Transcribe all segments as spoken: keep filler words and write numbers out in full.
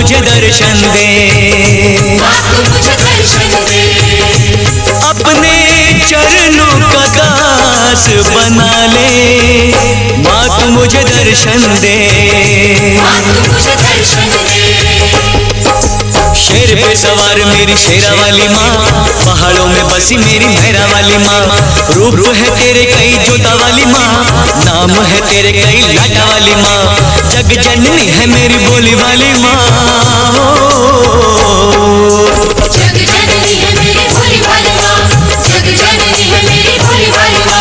मुझे दर्शन दे, माँ तू मुझे दर्शन दे। अपने चरणों का दास बना ले, माँ तू मुझे दर्शन दे, माँ तू मुझे दर्शन दे। शेर पे सवार मेरी शेरा वाली माँ, पहाड़ों में बसी मेरी मेहरा वाली माँ। रूप है तेरे कई जोता वाली माँ, नाम है तेरे कई लाटा वाली माँ। जग जननी है मेरी बोली वाली माँ, जग जननी है मेरी भोली भाली माँ, जग जननी है मेरी भोली भाली माँ।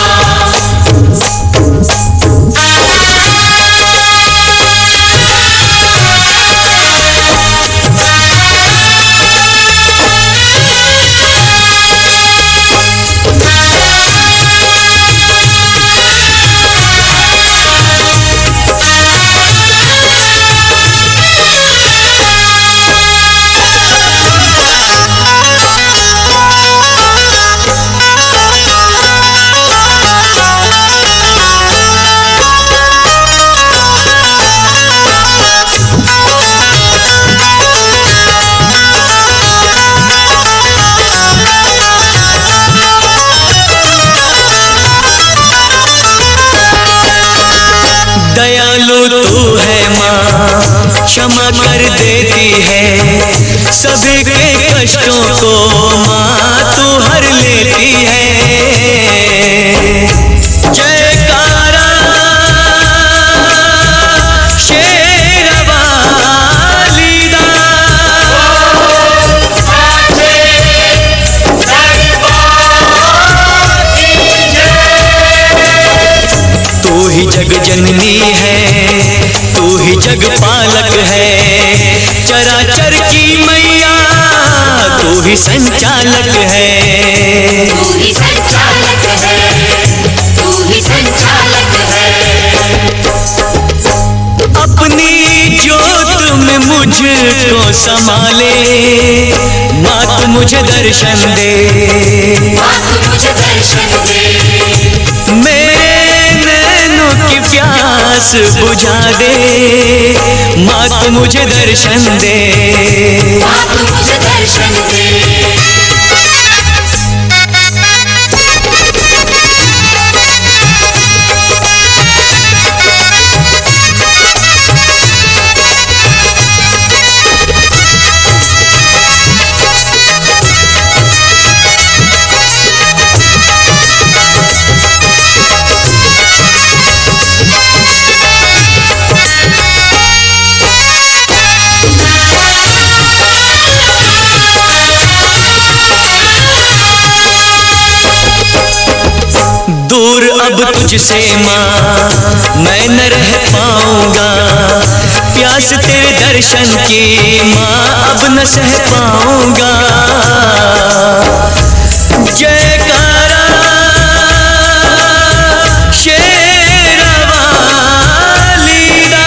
दयालु तू है माँ, क्षमा कर देती है सभी के कष्टों को माँ तू हर लेती है। जयकारा शेरा वाली दा, तू ही जग जननी है, तू ही जग पालक है, चराचर की मैया तू ही संचालक है। तू ही संचालक है, तू ही संचालक है। अपनी जोत में मुझको संभाले, माँ तू मुझे दर्शन दे, माँ तू मुझे दर्शन दे। मेरे नैनों की प्यास बुझा दे, माँ तू मुझे दर्शन दे, माँ तू मुझे दर्शन दे। दूर अब तुझसे माँ मैं न रह पाऊंगा, प्यास तेरे दर्शन की माँ अब न सह पाऊंगा। जयकारा शेरा वाली दा,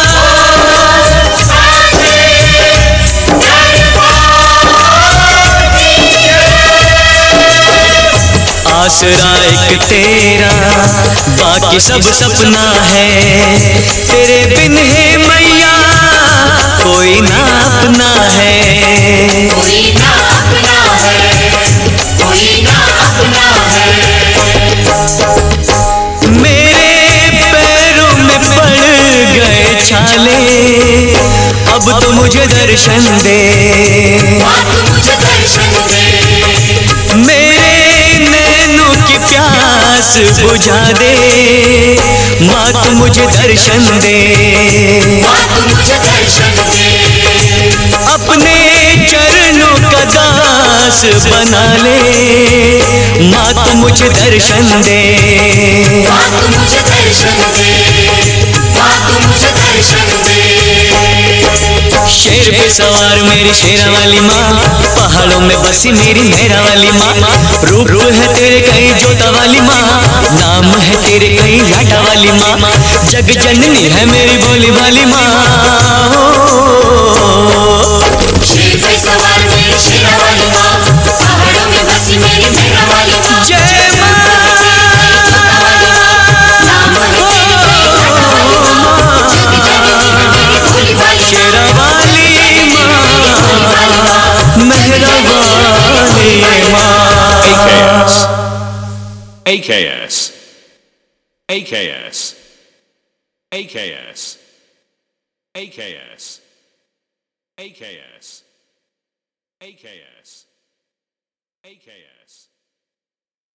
आसरा एक तेरा बाकी सब सपना है, तेरे बिन है मैया कोई ना अपना है। कोई ना अपना है, कोई ना अपना है। मेरे पैरों में पड़ गए छाले, अब तो मुझे दर्शन दे, माँ तू मुझे दर्शन दे। मेरे नैनों की प्यास बुझा दे, माँ तू मुझे दर्शन दे, माँ तू मुझे दर्शन दे। अपने चरणों का दास बना ले, माँ तू मुझे दर्शन दे, माँ तू मुझे दर्शन दे, माँ तू मुझे दर्शन दे। शेर पे सवार मेरी शेरा वाली माँ, पहाड़ों में बसी मेरी मेहरा वाली माँ। रूप है तेरे कई जोता वाली माँ, नाम है तेरे कई लाटा वाली माँ। जग जननी है मेरी बोली वाली माँ। शेर पे सवार मेरी शेरा वाली माँ, पहाड़ों में बसी मेरी मेहरा वाली माँ। जय माँ, नाम है तेरे कई लाटा वाली माँ, जग जननी है मेरी भोली भाली माँ। शेरा वाली A K S A K S A K S A K S A K S A K S A K S